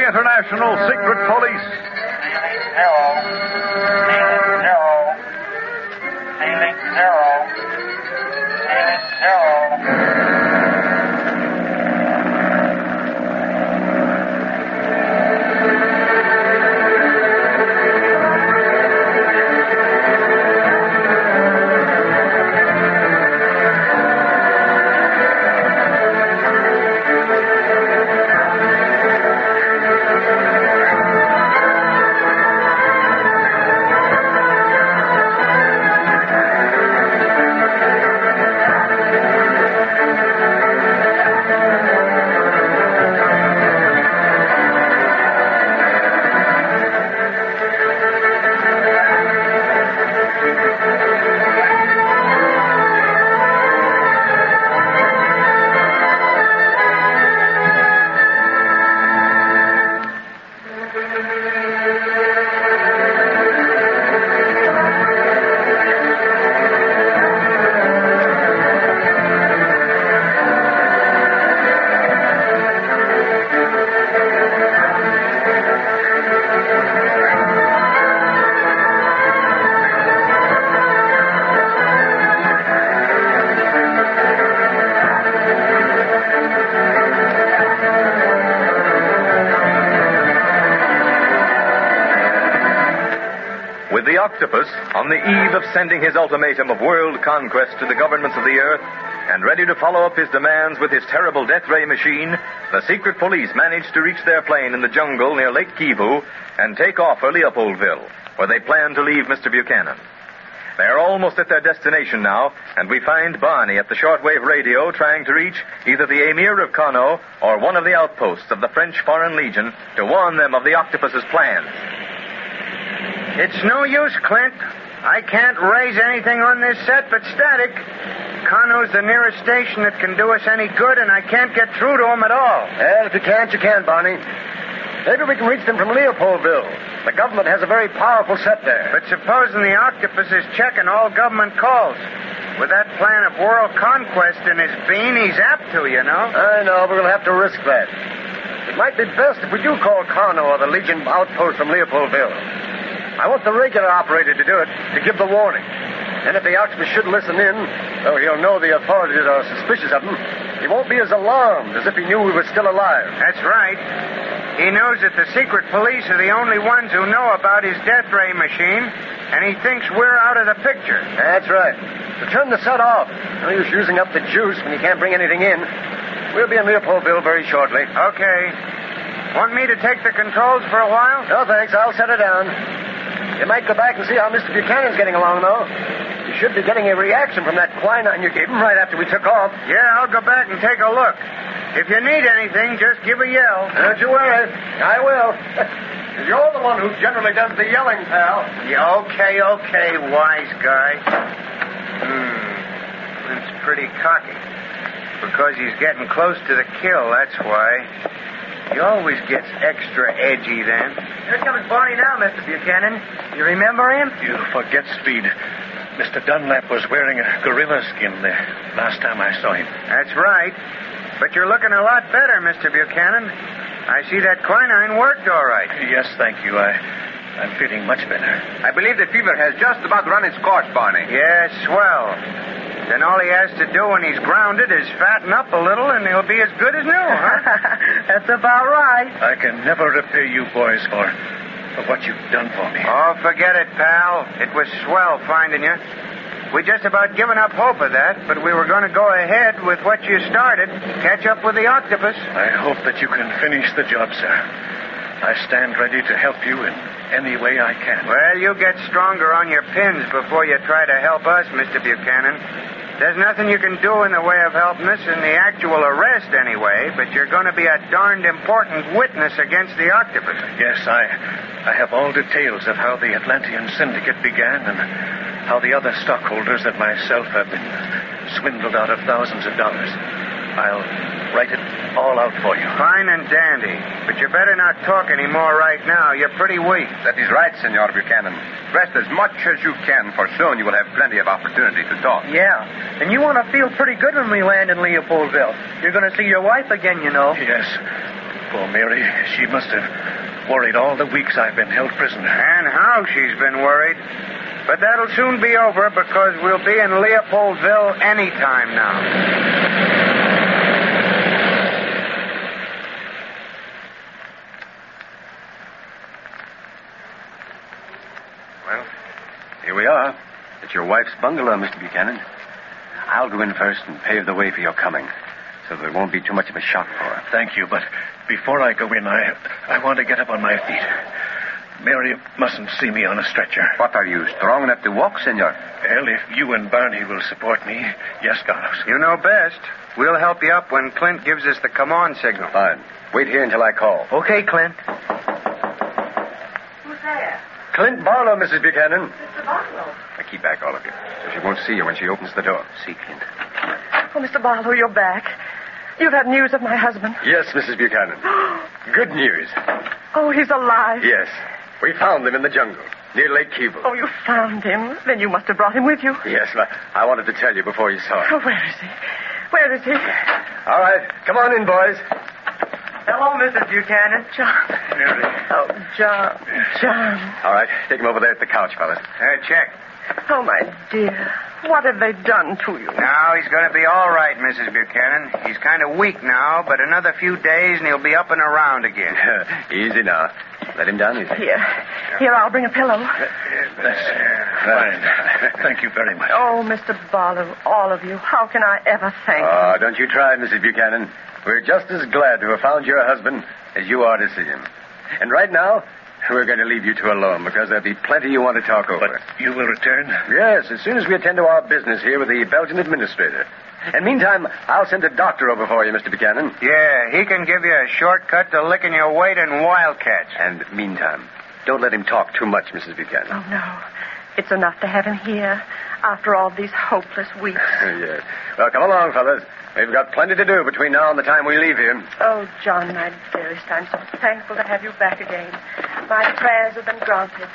International Secret Police. Ceiling zero. Ceiling zero. With the octopus on the eve of sending his ultimatum of world conquest to the governments of the earth and ready to follow up his demands with his terrible death ray machine, the secret police managed to reach their plane in the jungle near Lake Kivu and take off for Leopoldville, where they plan to leave Mr. Buchanan. They are almost at their destination now, and we find Barney at the shortwave radio trying to reach either the Emir of Kano or one of the outposts of the French Foreign Legion to warn them of the octopus's plans. It's no use, Clint. I can't raise anything on this set but static. Kano's the nearest station that can do us any good, and I can't get through to him at all. Well, if you can't, you can, Barney. Maybe we can reach them from Leopoldville. The government has a very powerful set there. But supposing the octopus is checking all government calls. With that plan of world conquest in his bean, he's apt to, you know. I know, but we'll have to risk that. It might be best if we do call Kano or the Legion outpost from Leopoldville. I want the regular operator to do it, to give the warning. And if the octopus should listen in, though he'll know the authorities are suspicious of him, he won't be as alarmed as if he knew we were still alive. That's right. He knows that the secret police are the only ones who know about his death ray machine, and he thinks we're out of the picture. That's right. So turn the set off. No use using up the juice when you can't bring anything in. We'll be in Leopoldville very shortly. Okay. Want me to take the controls for a while? No, thanks. I'll set it down. You might go back and see how Mr. Buchanan's getting along, though. You should be getting a reaction from that quinine you gave him right after we took off. Yeah, I'll go back and take a look. If you need anything, just give a yell. Don't you worry. I will. You're the one who generally does the yelling, pal. Yeah, okay, wise guy. It's pretty cocky. Because he's getting close to the kill, that's why. He always gets extra edgy then. Here comes Barney now, Mr. Buchanan. You remember him? You forget, Speed. Mr. Dunlap was wearing a gorilla skin the last time I saw him. That's right. But you're looking a lot better, Mr. Buchanan. I see that quinine worked all right. Yes, thank you. I'm feeling much better. I believe the fever has just about run its course, Barney. Yes, swell. Then all he has to do when he's grounded is fatten up a little, and he'll be as good as new, huh? That's about right. I can never repay you boys for what you've done for me. Oh, forget it, pal. It was swell finding you. We just about given up hope of that, but we were going to go ahead with what you started, catch up with the octopus. I hope that you can finish the job, sir. I stand ready to help you in any way I can. Well, you get stronger on your pins before you try to help us, Mr. Buchanan. There's nothing you can do in the way of helping us in the actual arrest anyway, but you're going to be a darned important witness against the octopus. Yes, I have all details of how the Atlantean Syndicate began and how the other stockholders and myself have been swindled out of thousands of dollars. I'll write it all out for you. Fine and dandy. But you better not talk any more right now. You're pretty weak. That is right, Senor Buchanan. Rest as much as you can, for soon you will have plenty of opportunity to talk. Yeah. And you want to feel pretty good when we land in Leopoldville. You're going to see your wife again, you know. Yes. Poor Mary. She must have worried all the weeks I've been held prisoner. And how she's been worried. But that'll soon be over because we'll be in Leopoldville any time now. Well, here we are. At your wife's bungalow, Mr. Buchanan. I'll go in first and pave the way for your coming, so there won't be too much of a shock for her. Thank you, but before I go in, I want to get up on my feet. Mary mustn't see me on a stretcher. What, are you strong enough to walk, senor? Well, if you and Barney will support me, yes, Carlos. You know best. We'll help you up when Clint gives us the come-on signal. Fine. Wait here until I call. Okay, Clint. Who's there? Clint Barlow, Mrs. Buchanan. Mr. Barlow. Now, keep back, all of you, so she won't see you when she opens the door. See, Clint. Oh, Mr. Barlow, you're back. You've had news of my husband. Yes, Mrs. Buchanan. Good news. Oh, he's alive. Yes. We found him in the jungle, near Lake Keble. Oh, you found him? Then you must have brought him with you. Yes, I wanted to tell you before you saw him. Oh, where is he? Where is he? All right, come on in, boys. Hello, Mrs. Buchanan. John. Mary. Oh, John. All right, take him over there at the couch, fellas. Check. Oh, my dear. What have they done to you? Now, he's going to be all right, Mrs. Buchanan. He's kind of weak now, but another few days and he'll be up and around again. Easy now. Let him down easy. Here, I'll bring a pillow. That's fine. Thank you very much. Oh, Mr. Barlow, all of you, how can I ever thank you? Oh, don't you try, Mrs. Buchanan. We're just as glad to have found your husband as you are to see him. And right now, we're going to leave you two alone because there'll be plenty you want to talk over. But you will return? Yes, as soon as we attend to our business here with the Belgian administrator. And meantime, I'll send a doctor over for you, Mr. Buchanan. Yeah, he can give you a shortcut to licking your weight in wildcats. And meantime, don't let him talk too much, Mrs. Buchanan. Oh, no. It's enough to have him here after all these hopeless weeks. Yes. Well, come along, fellas. We've got plenty to do between now and the time we leave here. Oh, John, my dearest, I'm so thankful to have you back again. My prayers have been granted.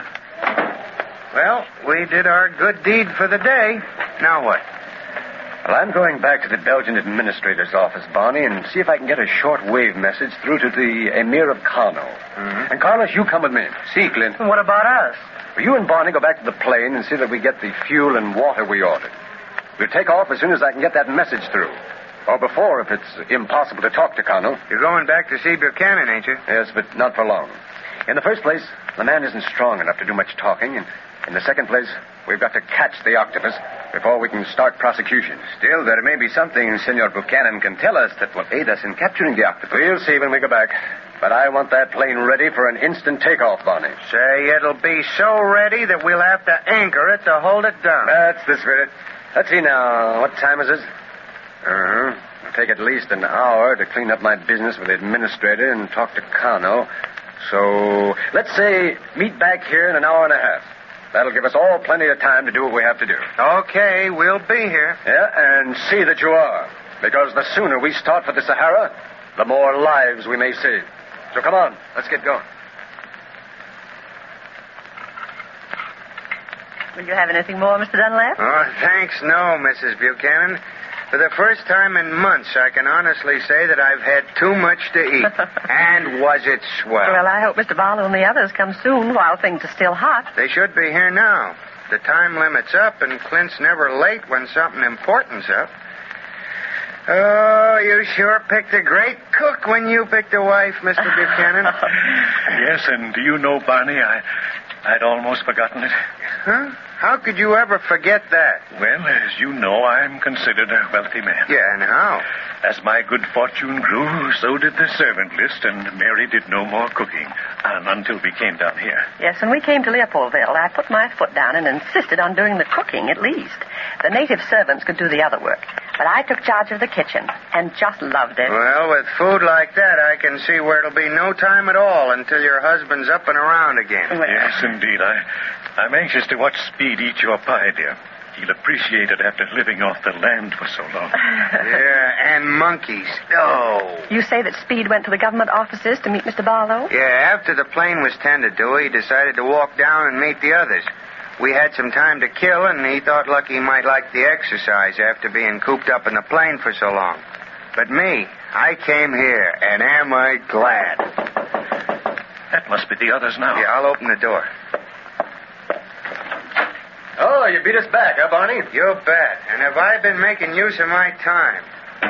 Well, we did our good deed for the day. Now what? Well, I'm going back to the Belgian administrator's office, Barney, and see if I can get a short-wave message through to the Emir of Kano. Mm-hmm. And, Carlos, you come with me. See, Clint. What about us? Well, you and Barney go back to the plane and see that we get the fuel and water we ordered. We'll take off as soon as I can get that message through. Or before, if it's impossible to talk to Kano. You're going back to see Buchanan, ain't you? Yes, but not for long. In the first place, the man isn't strong enough to do much talking, and in the second place, we've got to catch the octopus before we can start prosecution. Still, there may be something Senor Buchanan can tell us that will aid us in capturing the octopus. We'll see when we go back. But I want that plane ready for an instant takeoff, Barney. Say, it'll be so ready that we'll have to anchor it to hold it down. That's the spirit. Let's see now. What time is it? It'll take at least an hour to clean up my business with the administrator and talk to Kano. So, let's say meet back here in an hour and a half. That'll give us all plenty of time to do what we have to do. Okay, we'll be here. Yeah, and see that you are. Because the sooner we start for the Sahara, the more lives we may save. So come on, let's get going. Will you have anything more, Mr. Dunlap? Oh, thanks, no, Mrs. Buchanan. For the first time in months, I can honestly say that I've had too much to eat. And was it swell? Well, I hope Mr. Barlow and the others come soon while things are still hot. They should be here now. The time limit's up, and Clint's never late when something important's up. Oh, you sure picked a great cook when you picked a wife, Mr. Buchanan. Yes, and do you know, Barney, I'd almost forgotten it. Huh? How could you ever forget that? Well, as you know, I'm considered a wealthy man. Yeah, and how? As my good fortune grew, so did the servant list, and Mary did no more cooking until we came down here. Yes, when we came to Leopoldville, I put my foot down and insisted on doing the cooking at least. The native servants could do the other work, but I took charge of the kitchen and just loved it. Well, with food like that, I can see where it'll be no time at all until your husband's up and around again. Well, Yes, indeed. I'm anxious to watch Speed eat your pie, dear. He'll appreciate it after living off the land for so long. Yeah, and monkeys. Oh. You say that Speed went to the government offices to meet Mr. Barlow? Yeah, after the plane was tended to, he decided to walk down and meet the others. We had some time to kill, and he thought Lucky might like the exercise after being cooped up in the plane for so long. But me, I came here, and am I glad. That must be the others now. Yeah, I'll open the door. Oh, you beat us back, huh, Barney? You bet. And have I been making use of my time?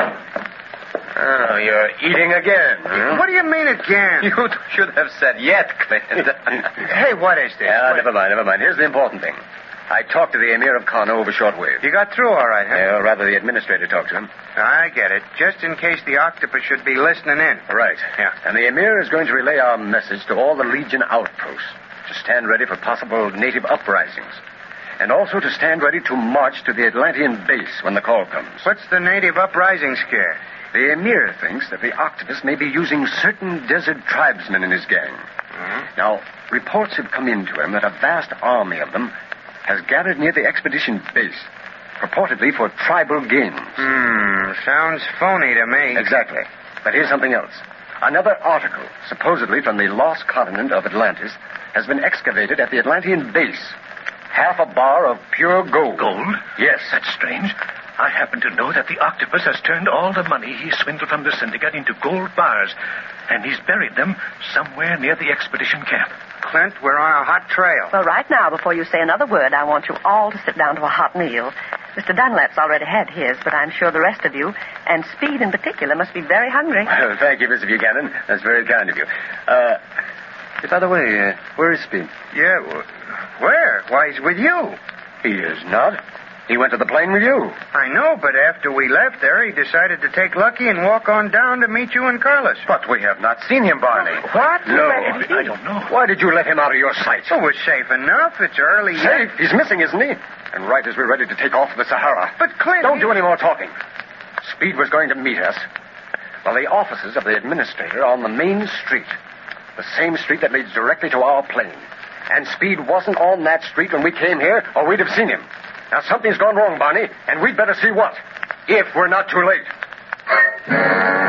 Oh, you're eating again. Huh? What do you mean again? You should have said yet, Clint. Hey, what is this? Yeah, never mind. Here's the important thing. I talked to the Emir of Kano over shortwave. You got through all right, huh? Yeah, rather the administrator talked to him. I get it. Just in case the octopus should be listening in. Right. Yeah. And the Emir is going to relay our message to all the Legion outposts to stand ready for possible native uprisings. And also to stand ready to march to the Atlantean base when the call comes. What's the native uprising scare? The Emir thinks that the octopus may be using certain desert tribesmen in his gang. Mm-hmm. Now, reports have come in to him that a vast army of them has gathered near the expedition base, purportedly for tribal gains. Sounds phony to me. Exactly. But here's something else. Another article, supposedly from the lost continent of Atlantis, has been excavated at the Atlantean base. Half a bar of pure gold. Gold? Yes. That's strange. I happen to know that the octopus has turned all the money he swindled from the syndicate into gold bars, and he's buried them somewhere near the expedition camp. Clint, we're on a hot trail. Well, right now, before you say another word, I want you all to sit down to a hot meal. Mr. Dunlap's already had his, but I'm sure the rest of you, and Speed in particular, must be very hungry. Thank you, Mr. Buchanan. That's very kind of you. By the way, where is Speed? Yeah, where? Why, he's with you. He is not. He went to the plane with you. I know, but after we left there, he decided to take Lucky and walk on down to meet you and Carlos. But we have not seen him, Barney. What? No. I don't know. Why did you let him out of your sight? Oh, we're safe enough. It's early yet. Safe? He's missing, isn't he? And right as we're ready to take off for the Sahara. But, Clint... Don't do any more talking. Speed was going to meet us. Well, the offices of the administrator are on the main street. The same street that leads directly to our plane. And Speed wasn't on that street when we came here, or we'd have seen him. Now, something's gone wrong, Barney, and we'd better see what, if we're not too late.